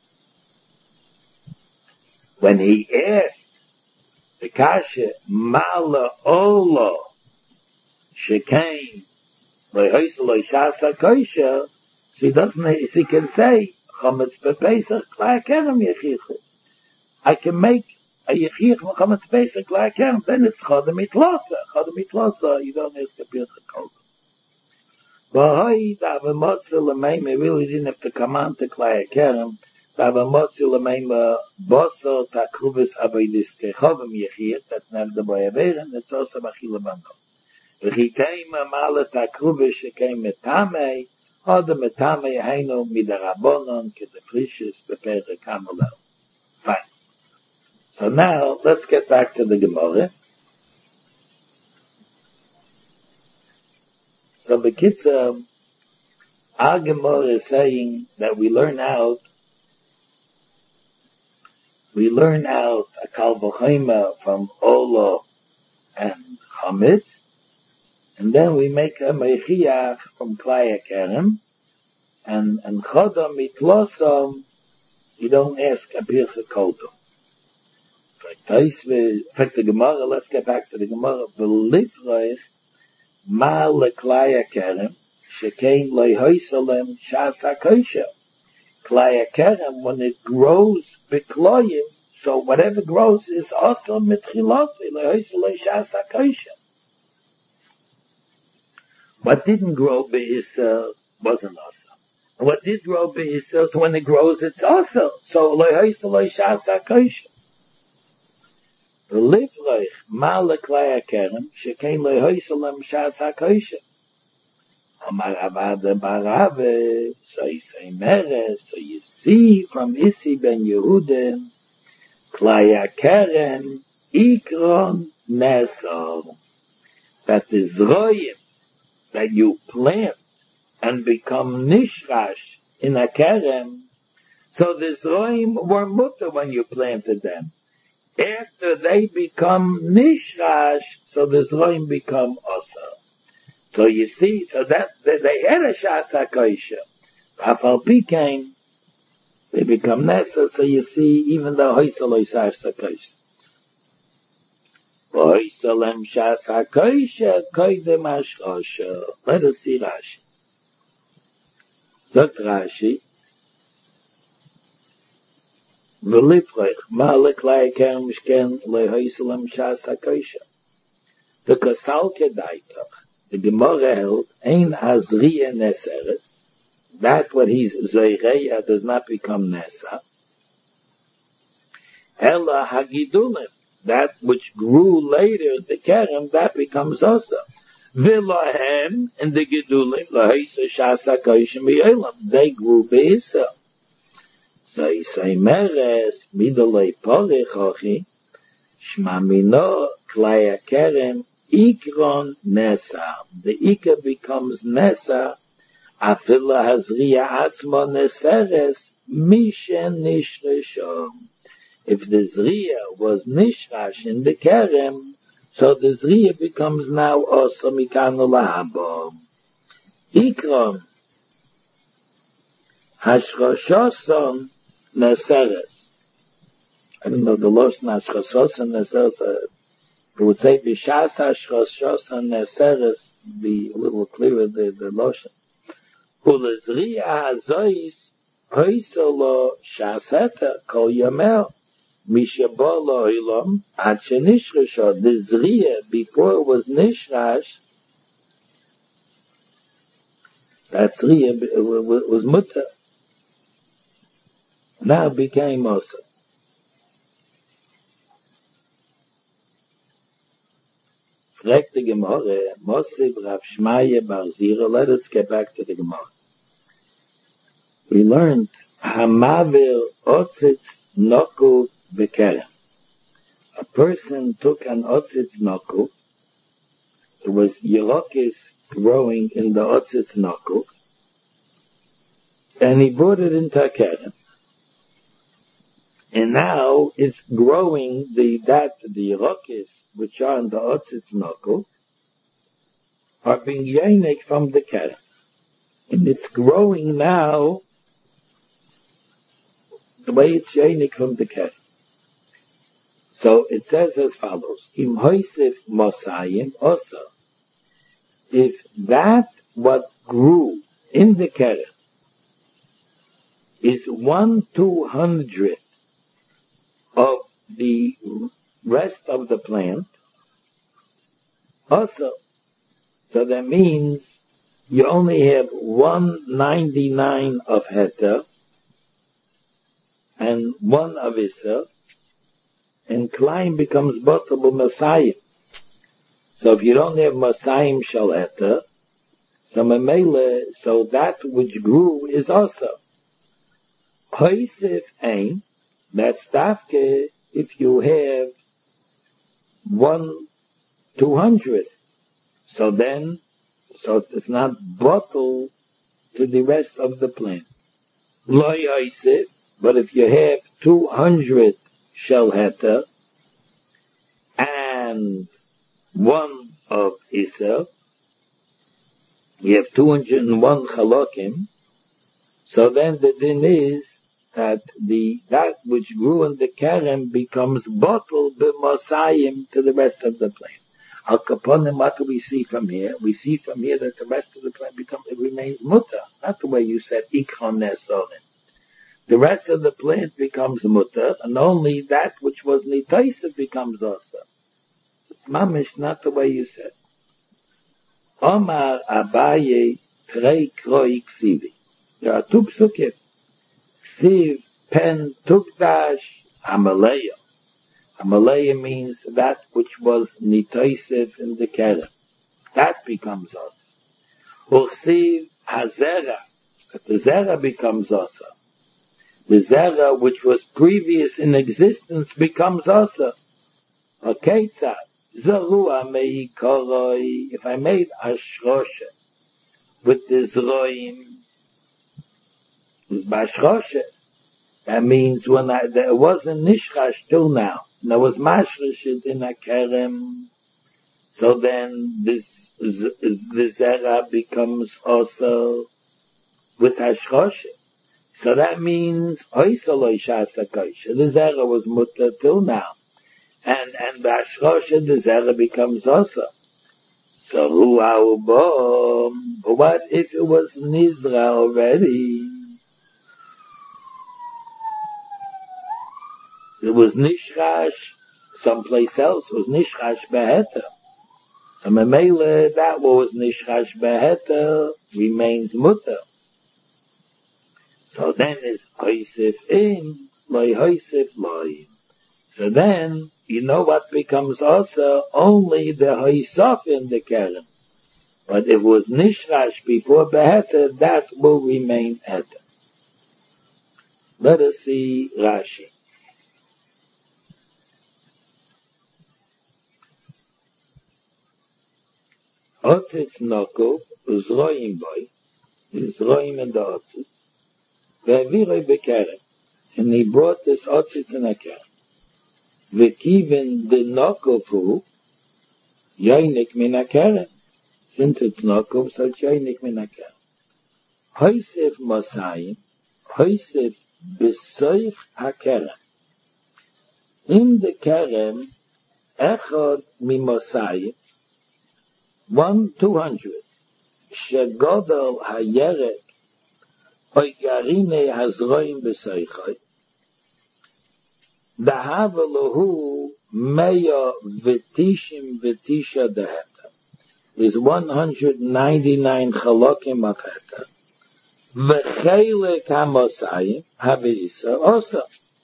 when he asked the kasha mala ola shekain lehoislo shasa kosher, she doesn't. She can say chametz bepesach klaya kerem yechiyah. I can make a yechiyah chametz bepesach klaya kerem. Then it's choda mitlosa. Choda mitlosa. You don't ask a pircha koldu. V'hoi davamotzi l'meima, really didn't have to come on to klaya kerem. Davamotzi l'meima boso takrubis avoidis kechovim yechiyah. That's not the boy averen. It's also b'chila bando. V'chiteima mala takrubis shekeim metamei. Hoda metamei heino midarabonon kedefrishis beperek hamolel. Fine. So now, let's get back to the Gemara. So the Kitzur, our Gemara is saying that we learn out, we learn out a Kal v'chayim from Ola and Chametz, and then we make a Mechiach from Klaya Kerem, and, and Choda Mitlosam, you don't ask a Pircha Koldu. In fact, the Gemara, let's get back to the Gemara. V'lifreich ma leklaya kerem shekein lehoisalem shas hakosher. Klaya kerem, when it grows bekloyim, so whatever grows is also mitchilosei lehoisalem shas hakosher. What didn't grow be'isa wasn't also. And what did grow be'isa, so when it grows, it's also. So lehoisalem shas hakosher. V'lifreich ma leklaya kerem shekein lehoisalem shas hakosher. Amar Avada Barave, so you say Meres, so you see from Isi ben Yehuda, Klaya Kerem Ikron Nesor, that the Zroyim that you plant and become Nishrash in a Kerem, so the Zroyim were mutter when you planted them. After they become Nishrash, so the Zroyim become Osar. So you see, so that, that they had a Shas HaKosher, Afal Pikain, they become Nesa, so you see, even though Hoysal Oisash Sakosh. Hoysalem Shas HaKoisha, Koidem Ashkosha. Let us see Rashi. Zot Rashi, V'lifrech, Ma'alek La'ikar Mishken, Lehoysalem Shas HaKoisha. The Kosal Kedaitach, the Gemara held, Ein Azriya Neseres, that what he's Zoireya does not become Nesa. Ella Hagidulim, that which grew later, the Kerem, that becomes Osa. Vilahem, and the Gidulim, Lahaisa Shasa Koishim Yelam, they grew Beisa. So he say, Meres, Midolei Porechochi, Shmamino, Klaya Kerem, Ikron Nesa. The Ika becomes Nesa, Afila Hazriya Atzmo Neseres, Mishen Nishreshom. If the Zriya was Nishrash in the Kerem, so the Zriya becomes now also Mikano Lahabo. Ikron Hashchoshoson Neseres. I don't know the Losh Hashchoshoson Neseres. I would say Bishas Hashchoshoson Neseres, be a little clearer the, the Losh. Ula Zriya Hazois Hoysolo Shaseta Kol Yamel. Mishabolo Ilam at Shenishresha, the Zriya, before it was Nishrash, that Zriya was Mutta. Now it became Osa. Fragt the Gemara, Mosib Rav Shmaya Bar Zira, let us get back to the Gemara. We learned Hamavir Otzitz Nokul Bekerem. A person took an otzitz knuckle. It was yerokis growing in the otzitz knuckle, and he brought it into a kerem. And now it's growing the that the yerokis which are in the otzitz knuckle are being yenik from the kerem, and it's growing now the way it's yenik from the kerem. So it says as follows, Im hoisif mosayim osa. If that what grew in the kerem is one two hundredth of the rest of the plant, also, so that means you only have one ninety-nine of heta and one of issa, and Klein becomes botable Masayim. So if you don't have Masayim Shaleta, so Mamela, so that which grew is also. Hoisif Ein, that's Tafke, if you have one two hundredth. So then, so it's not bottle to the rest of the plant. Loi Hoisif, but if you have two hundred shel heta, and one of Issa, you have two hundred one chalokim, so then the din is that the that which grew in the kerem becomes bottled b'mosayim to the rest of the plant. Al kaponim, what do we see from here? We see from here that the rest of the plant becomes, it remains muta, not the way you said ikron nesorim. The rest of the plant becomes mutter, and only that which was nitaisa becomes asa. Mamish, not the way you said. Omar Abaye Trei Kroi Ksivi. There are two psukim. Ksiv, Pen, Tukdash, Amaleya. Amaleya means that which was nitaisiv in the kerem. That becomes asa. Uksiv Hazera. But the Zera becomes asa. The Zera, which was previous in existence, becomes also. Okay, tzad. Zarua mei koroi. If I made a shroshe with the zroim, it's bashroshe. That means when I, there wasn't nishrash till now. There was mashroshet in a kerem. So then this, the Zera becomes also. with hashchoshe. So that means oisaloi shasa kosher. The zera was mutter till now, and and hashchoshe the zera becomes osa. So who our bom? What if it was nizra already? It was nishrash someplace else. It was nishrash beheta. So memele that what was nishrash beheta remains mutter. So then it's hoisif in, loy hoisif loy. So then, you know what becomes also only the hoisaf in the keren. But if it was nishrash before beheta, that will remain eta. Let us see Rashi. Otzitz nokov, uzroim boy, uzroim in the otzitz, ve'aviroi bekeren. And he brought this otzitz in a keren. Ve'kiven the nokovu, yoinik min a keren. Since it's nokov, so it's yoinik min a keren. Hoisef mosayim, hoisef besoich ha-keren. In the keren, echad mi mosayim, one two hundred. Shegodol hayerek oy garine hazroim besoichai. Dahavalahu meya v'tishim v'tisha deheta. There's one hundred ninety-nine chalokim of heta. V'cheilek hamosayim haveisa also.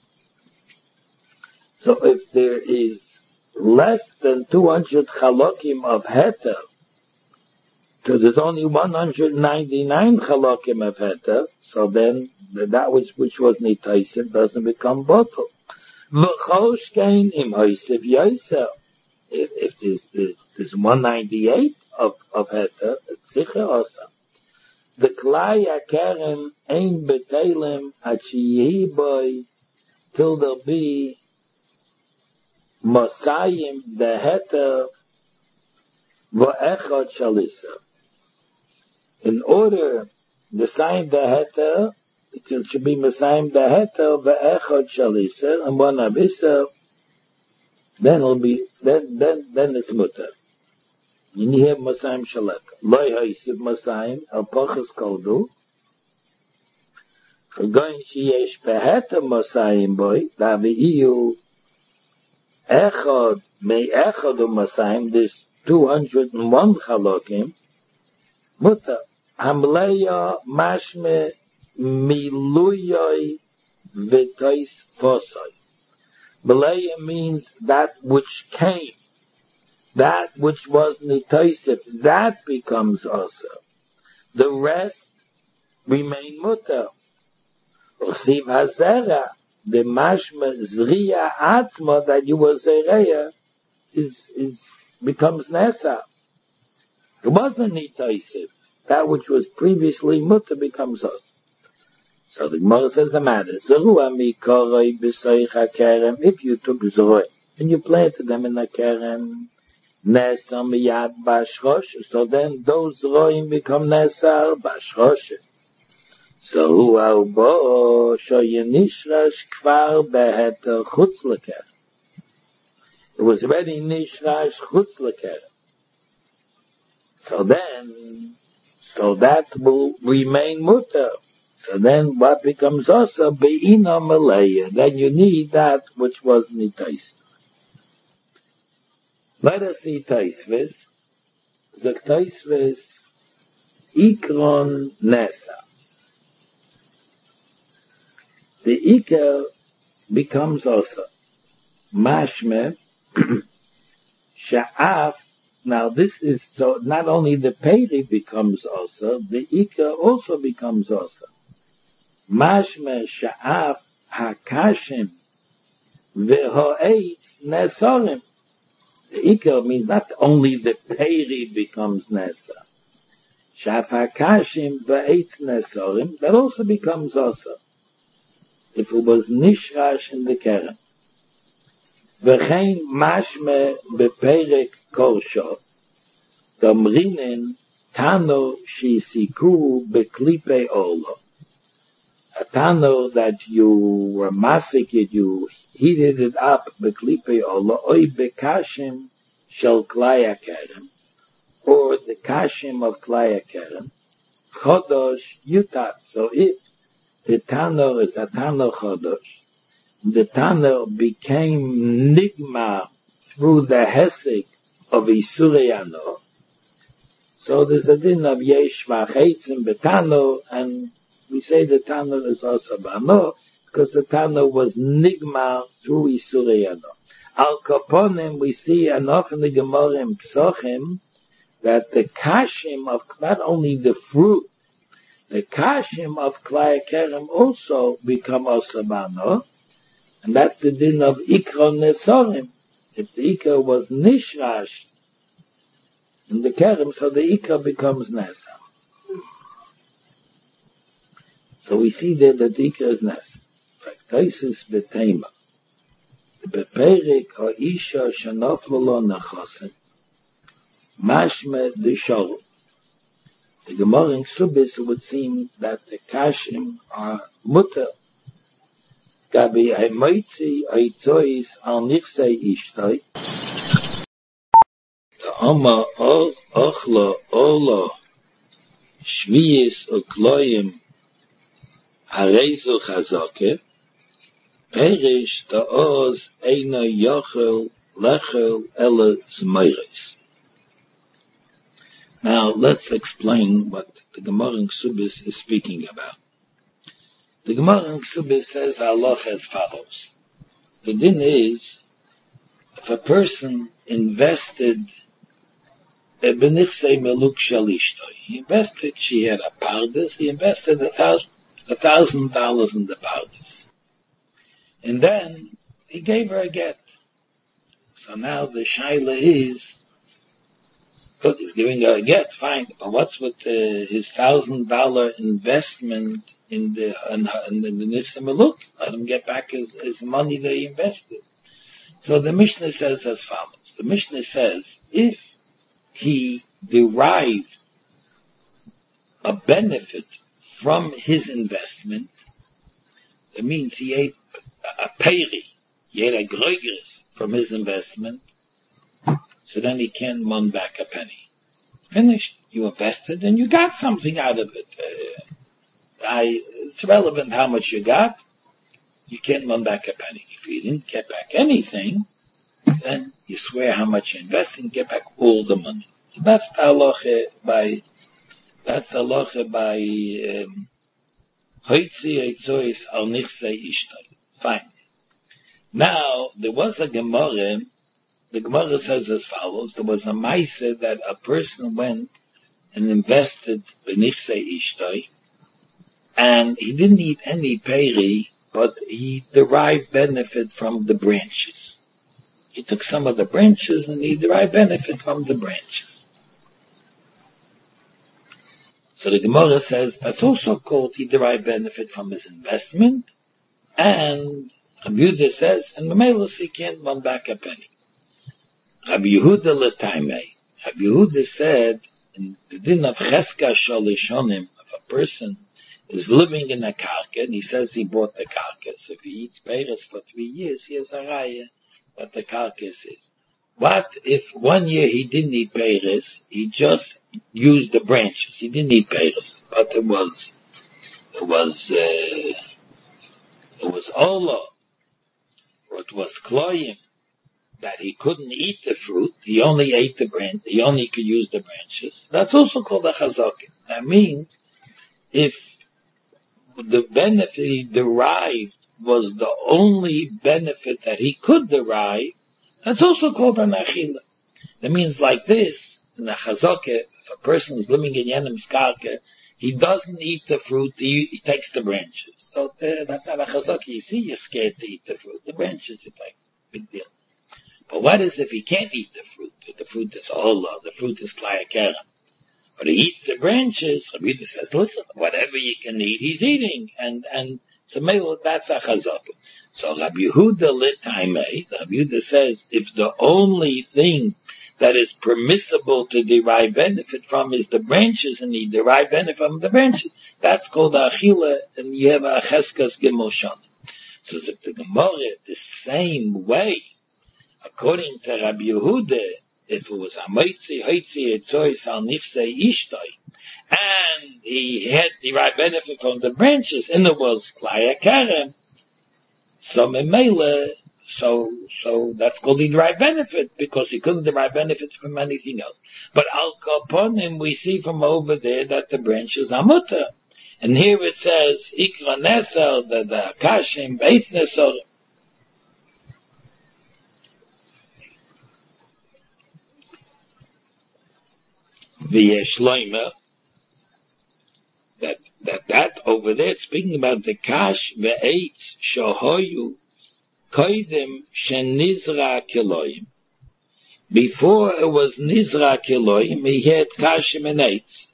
So if there is less than two hundred chalokim of heta, so there's only one hundred ninety-nine chalokim of heta, so then that which, which was nitaisim doesn't become bottle. V'chol shkein im hoisef yosef. If, if there's, there's, there's one hundred ninety-eight of, of heta, it's sicher also. The klai akerem ein betelem at sheyehi boy till there be mosayim the heta v'echad shalisa. In order the sign the heta, it should be Messiah the heta ve'echad shalisa and one abisa. Then it'll be then then then it's mutter. You need have Messiah shalek. Loi haisiv Messiah al pachas koldu. For going sheyesh beheta Messiah boy daviyu echad me echad of Messiah. There's two hundred and one chalokim mutter. Hamleya mashme miluyoi v'tois fosoi. Meleya means that which came, that which was nitoisif, that becomes also. The rest remain mutter. Usiv hazera, the mashme zriya atzma that you were zereya is is becomes nesa. It wasn't nitoisif. That which was previously mutter becomes us. So the Gemara says the matter. If you took zoroi and you planted them in the kerem, nesar miyad bashrosh, so then those zoroim become nesar bashrosh. So hu albo shoyenishrash kvar beheter chutz lekerem. It was already nishrash chutz lekerem. So then, so that will remain mutter. So then what becomes also be'ina maleya. Then you need that which was nitais. Let us see Taisvis. The Taisvis ikron nesa. The iker becomes also mashme sha'af. Now this is so not only the peri becomes also, the ikar also becomes also. Mashme sha'af hakashim v'ho'etz nesorim. The ikar means not only the peri becomes nesa. Sha'af hakashim v'ho'etz nesorim, that also becomes also. If it was nishrash in the keren. V'chein mashme beperek korsho, domrinen Tano shisiku beklipe olo. A tano that you were massacred, you heated it up, beklipe olo, oi bekashim shel klaya kerem, or the kashim of klaya kerem, chodosh yutat. So if the tano is a tano chodosh, the tano became nigma through the hesek of Isureyano, so there's a din of yesh v'acheitzim betano, and we say the tano is also bano, because the tano was nigma through Isureyano. Al kaponim, we see enough in the Gemara in Psochim, that the kashim of, not only the fruit, the kashim of klaya kerem also become also bano, and that's the din of ikra nesorim. If the ikra was nishrash in the kerem, so the ikra becomes nesa. So we see there that the ikra is nesa. It's like Taisus betema. Beperik ha'isha shenoflu lo nechosim. Mashme d'shoru. The Gemara in Ksubis would seem that the kashim are mutter. Gabi ha'moitzi ha'itzois al nichsei ishtoi. The Oma ochla ola shviyis ukloyim harezu chazake. Perish the oz eina yochel lechel ele zmeires. Now let's explain what the Gemara in Ksubis is speaking about. The Gemara in Ksubis says halacha as follows. The din is, if a person invested a benichsei meluk shel ishtoi, he invested, she had a pardes, he invested a thousand, a thousand dollars in the pardes. And then he gave her a get. So now the shaila is, good, he's giving her a get, fine, but what's with uh, his thousand dollar investment in the in, in, in the nichsei meluk? Let him get back his, his money that he invested. So the Mishnah says as follows. The Mishnah says, if he derived a benefit from his investment, that means he ate a peri, he ate a groigris from his investment, so then he can't run back a penny. Finished. You invested and you got something out of it. Uh, I, it's relevant how much you got. You can't run back a penny. If you didn't get back anything, then you swear how much you invested and get back all the money. So that's the halacha by, that's the halacha by, um, Hoitzi Eitzois al Nichsei Ishtoi. Fine. Now, there was a Gemara, the Gemara says as follows, there was a Maaseh that a person went and invested in Nichsei Ishtoi, and he didn't eat any peri, but he derived benefit from the branches. He took some of the branches and he derived benefit from the branches. So the Gemara says that's also called he derived benefit from his investment, and Rabbi Yehuda says, and Memelos he can't run back a penny. Rabbi Yehuda l'taimei. Rabbi Yehuda said, in the din of cheska sholishonim, if a person is living in a karka, and he says he bought the karkas, if he eats peiros for three years, he has a raya that the carcass is. What if one year he didn't eat peiros, he just used the branches, he didn't eat peiros, but it was, it was, uh, it was ola, or it was kloyim, that he couldn't eat the fruit, he only ate the branch, he only could use the branches. That's also called a chazakin. That means, if the benefit he derived was the only benefit that he could derive, that's also called an achila. That means like this, in a chazakah, if a person is living in Yenem's karka, he doesn't eat the fruit, he, he takes the branches. So uh, that's not a chazakah. You see, you're scared to eat the fruit. The branches you take. Big deal. But what is if he can't eat the fruit? The fruit is Allah, the fruit is klaya kerem. But he eats the branches, Rabbi Yehuda says, listen, whatever you can eat, he's eating. And, and so maybe that's a chazakah. So Rabbi Yehuda l'taimei, Rabbi Yehuda says, if the only thing that is permissible to derive benefit from is the branches, and he derive benefit from the branches. That's called achila, and you have a cheskas gimel shana. So the, the Gemara, the same way, according to Rabbi Yehuda, if it was a moitzi, hoitzi, etzois, al nichsei, ishtoi, and he had derived benefit from the branches, and it was klaya karem, so memele, so, so that's called the derived benefit, because he couldn't derive benefits from anything else. But al kaponim, we see from over there that the branches are mutter. And here it says, ikra nesel, the, the kashim, beith nesel. V'yeshloimer, that, that, that over there, speaking about the kash ve'etz shohoyu koidem shenizra keloim. Before it was nizra keloim, he had kashim and eitz.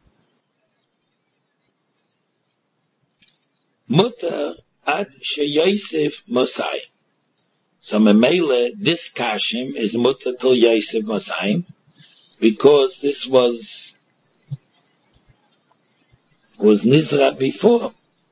Mutter ad sheyosef mosai. So memele, this kashim is mutter till Yosef mosai, because this was was nizra before.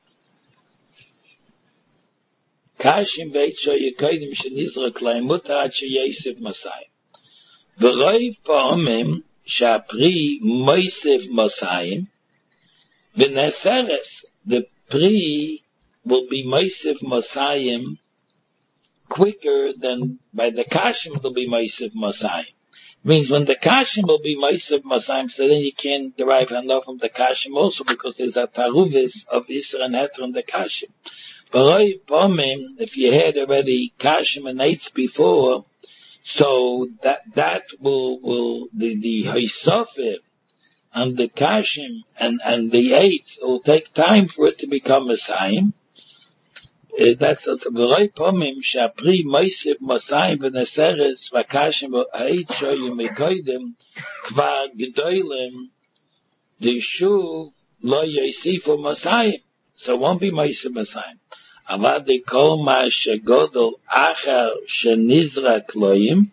Kashim veit shoyekaydim shenizra klein mutter ad sheyosef mosai. V'roiv pa'omim shapri moisef mosai v'neseres, the pri will be moisef mosayim quicker than by the kashim will be moisef mosayim. Means when the kashim will be moisef mosayim, so then you can't derive enough from the kashim also, because there's a taruvis of Isra and Heter on the kashim. But if you had already kashim and eitz before, so that that will will the the hisofer and the kashim and, and the eitz will take time for it to become a sign. Uh, that's the very pomim shapri moisef mosayim v'neseres v'kashim v'eit shoyim mekoydim kvar gedolim d'shuv lo yosifu mosayim. So it won't be moisef mosayim. Avad de kol ma shegodol achar shenizra kloyim.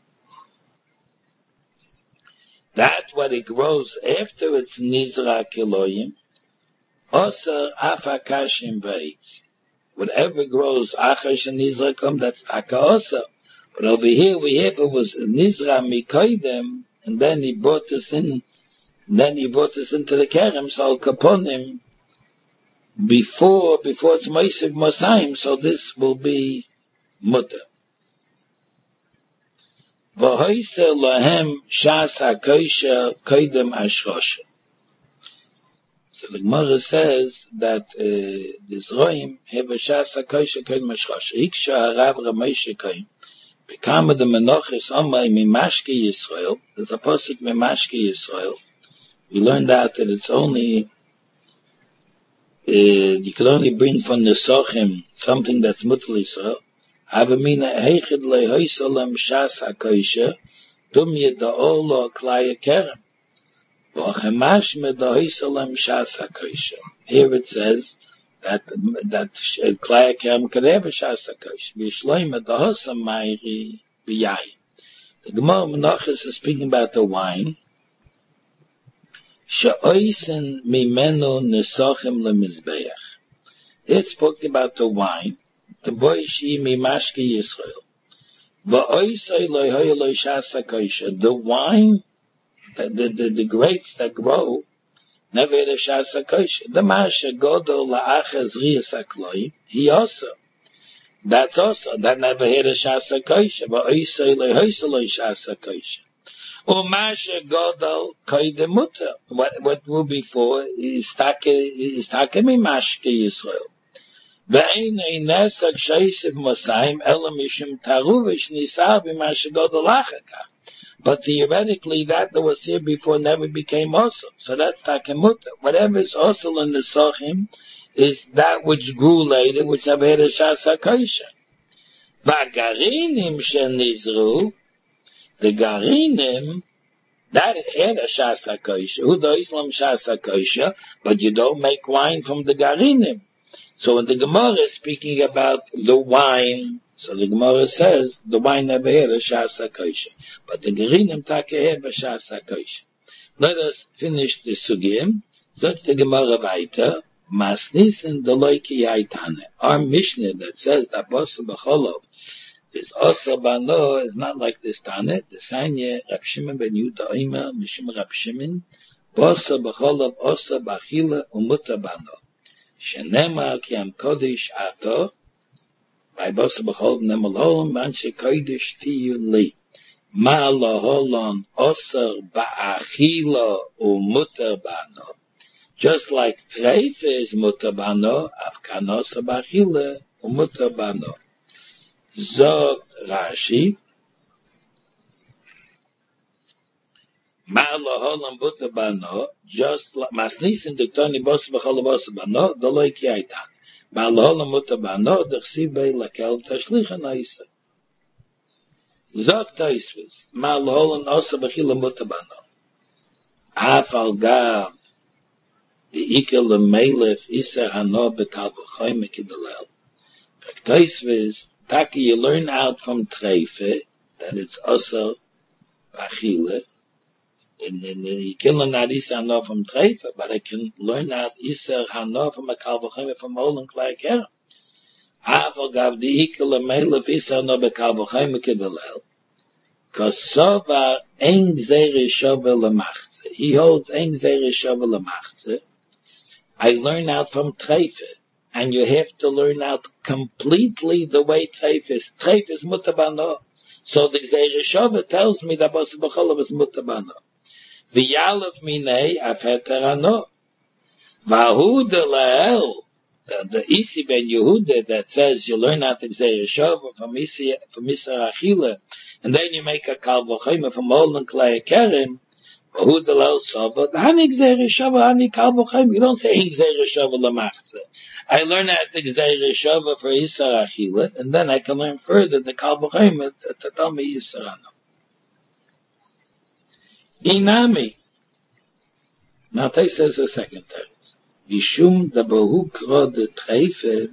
That what it grows after it's nizra keloyim, also afa kashim v'etz. Whatever grows achar shenizra kom, that's taka also. But over here we have it was nizra mikoydem, and then he brought us in, then he brought us into the kerem, so kaponim, before, before it's moisef mosayim, so this will be mutter. V'hoyser lahem shas hakoisha koidem ashrosha. So the Gemara says that uh, the Zroim have a shas hakoisha koidem ashrosha. Iksha harav ramoshe koim. Bekama the menoches omay mimashke Yisrael. There's a posik mimashke Yisrael. We learned out that it's only, uh, you can only bring from the Sochim something that's mutal Yisrael. Avamina heichid lehoisalam shas hakoisha dum yeda'olo klaya kerem. V'achemash medahoisalam shas hakoisha. Here it says that that klaya kerem could have a shas hakoisha. V'yishloim medahosam mayri b'yayin. The Gemara Menachos is speaking about the wine. She'oisen mimenu nesachim lemizbeach. It's spoken about the wine. The boy she mimashke Yisrael. Va'oisei loyhoy loy shasa koisha. The wine, the, the, the, the grapes that grow, never had a shasa koisha. The masha godol la'achaz riyas hakloim. He also. That's also, that never had a shasa koisha. Va'oisei loyhoy loy shasa koisha. Or masha godol koide mutter. What, what will be for is take, is take mimashke Yisrael. But theoretically that that was here before never became also. So that's takemuta. Whatever is also in the sochim is that which grew later, which have had a shas hakoisha. V'garinim shenizru, the garinim that had a shas hakoisha. Who do Islam shas hakoisha? But you don't make wine from the garinim. So when the Gemara is speaking about the wine, so the Gemara says the wine never had a Shas HaKosher, but the Gerinim take had a Shas HaKosher. Let us finish the Sugim. So the Gemara weiter. Masnisen deloiki yaitane. Our Mishnah that says that Bosa B'cholov is Osa Bano is not like this Tane. The Sanya Reb Shimon ben Yehuda Omer Mishum Reb Shimon Bosa B'cholov Osa B'achila Umuta Bano. Shenema ki am kodesh ato. By Bosa B'cholov nemalholom manche kodesh tiyu li. Ma laholon Osa B'achila Umuta Bano. Just like treif is mutabano, afkanosa bachile umutabano. Zog Rashi, ma'alaholam mutabano, just like masnisin diktoni bos b'chol bos bano, doloi kiaitan. Ma'alaholam mutabano, dechsibei lakel tashlicha naisa. Zog taisvis, ma'alaholam osa b'chile mutabano. Afal gav, the ikel lemelef isa hano bekal b'choy mekidalel. Taisvis, taki you learn out from treife that it's also achile. And then you can learn out isa hano from treife, but I can learn out isa hano from a kal b'choy from olin klai kerem. Aval gav the ikel lemelef isa hano bekal b'choy mekidalel. Kosova eng zere shove lemachze. He holds eng zere shove lemachze. I learn out from Treife, and you have to learn out completely the way Treife is. Treife is mutabano. So the Gzeir Shova tells me that Bas B'cholov is mutabano. V'yalef minei afeterano. V'ahuda la'el. The Isi ben Yehuda that says you learn out the Gzeir Shova from Isi, from Isar Achila, and then you make a Kal V'choyma from Olin Klei Kerim. Who the lel sova? Hani gzeir shava, hani kal v'chaim. You don't say gzeir shava lemachze. I learn that the gzeir shava for Yisar Achila, and then I can learn further the kal v'chaim to tell me Yisar Ano. Inami. Now they says the second text. Yishum da bahukra de treife.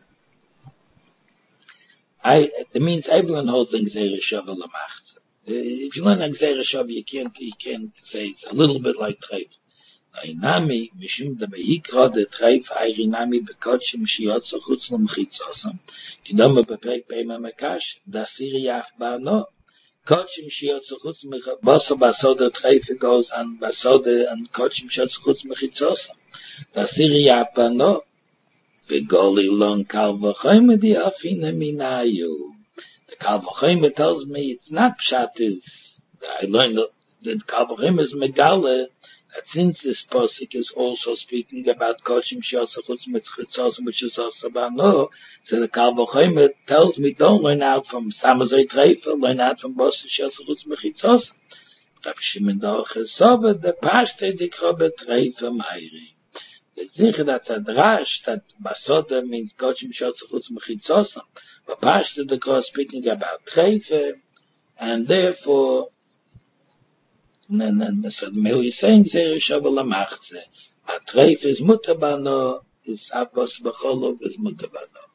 I. It means everyone holds the gzeir shava lemachze. If you learn Gzeir Shava, you can't, you can't say it's a little bit like Treif. Inami, mishum da behikra de Treif, ayrinami bekotshim shiotzo chutz l'mchitzosam, kidama bepek beima mekash, da siri yaf ba'ano. Kotshim shiotzo chutz l'mchitzosam, boso basoda Treif goes on basoda and kotshim shiotzo chutz l'mchitzosam, da siri yaf ba'ano, v'goli lon kal v'choyme di afina minayu. Kal V'choyma tells me it's not pshat is, I learned that, that Kal V'choyma is megale, that since this posik is also speaking about Koshim Shiotza Chutz Mitzchitzos, which is also Bano, so the Kal V'choyma tells me don't learn out from Stamazoi Treifa, learn out from Bosa Shiotza Chutz Mitzchitzos. Rabbi Shimon Bar Chesova, the Pashte Dikra Betreifa Meiri. The Zicher that's a drash, that Basoda means Koshim Shiotza Chutz Mitzchitzos. But Pashto the Kos speaking about Treife, and therefore, and then so the Mehu is saying Gzeir Shava Lamachze. But Treife is mutabano, is Abbas B'cholov is mutabano.